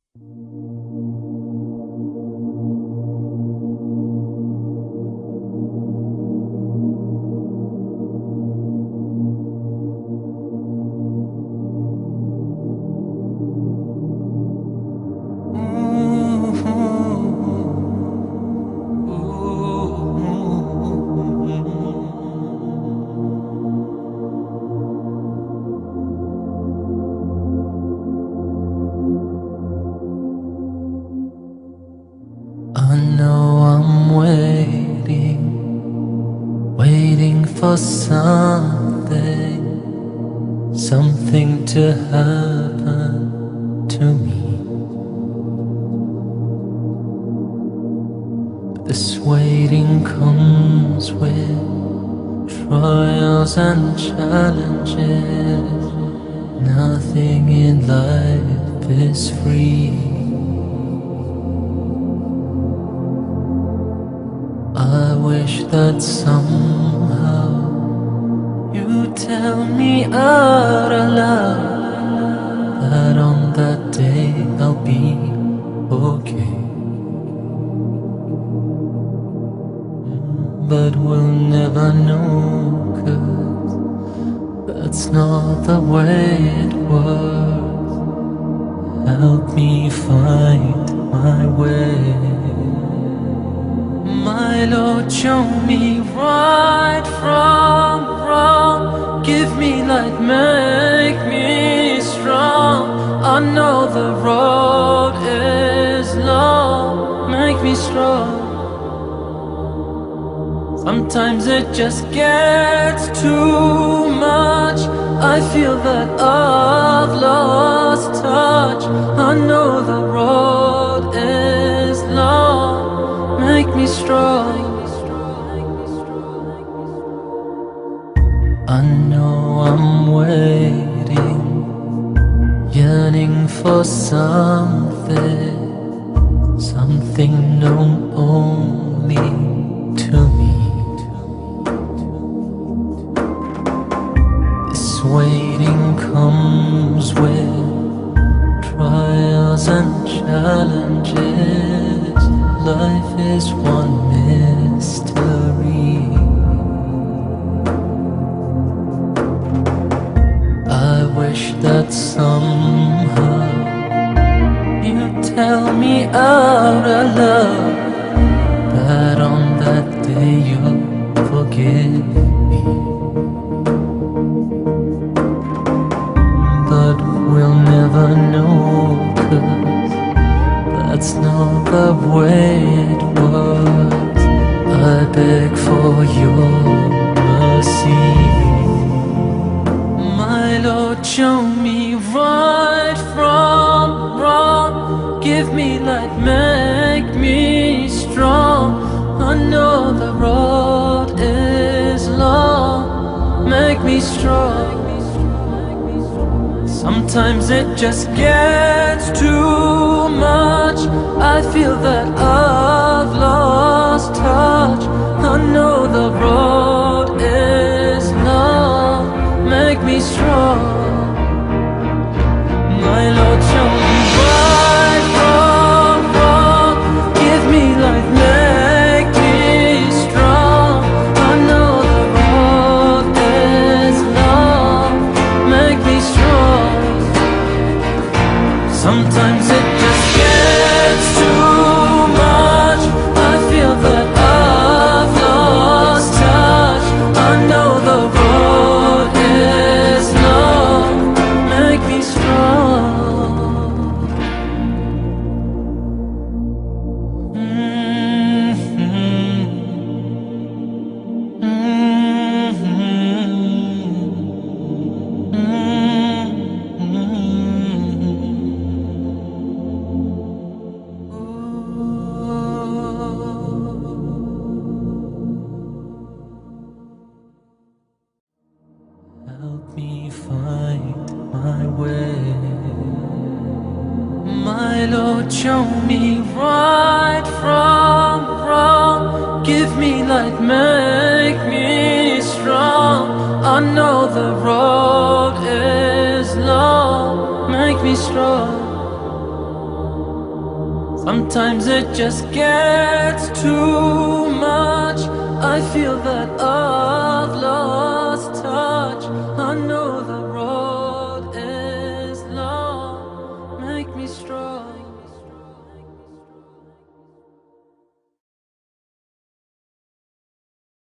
I know I'm waiting for something to happen to me. But this waiting comes with trials and challenges. Nothing in life is free. I wish that somehow you tell me out aloud that on that day I'll be okay. But we'll never know, 'cause that's not the way it works. Help me find my way. My Lord, show me right from wrong. Give me light, make me strong. I know the road is long. Make me strong. Sometimes it just gets too much. I feel that I've lost touch. I know the road is long. Make me strong. I know I'm waiting, yearning for something known only to me. This waiting comes with trials and challenges. Life is one mystery. I wish that somehow you'd tell me out aloud that on that day you'll forgive me. But we'll never know, 'cause that's not the way it works. I beg for your mercy. My Lord, show me right from wrong. Give me light, make me strong. I know the road is long. Make me strong. Sometimes it just gets too much. I feel that I've lost touch. I know the road is long. Make me strong. My Lord, show me right from wrong. Give me light, make me strong. I know the road is long. Make me strong. Sometimes it just gets too much. I feel that I've lost touch. I know the road is long. Make me strong. Help me find my way. My Lord, show me right from wrong. Give me light, make me strong. I know the road is long. Make me strong. Sometimes it just gets too much. I feel that I've lost touch. I know the road is long. Make me strong.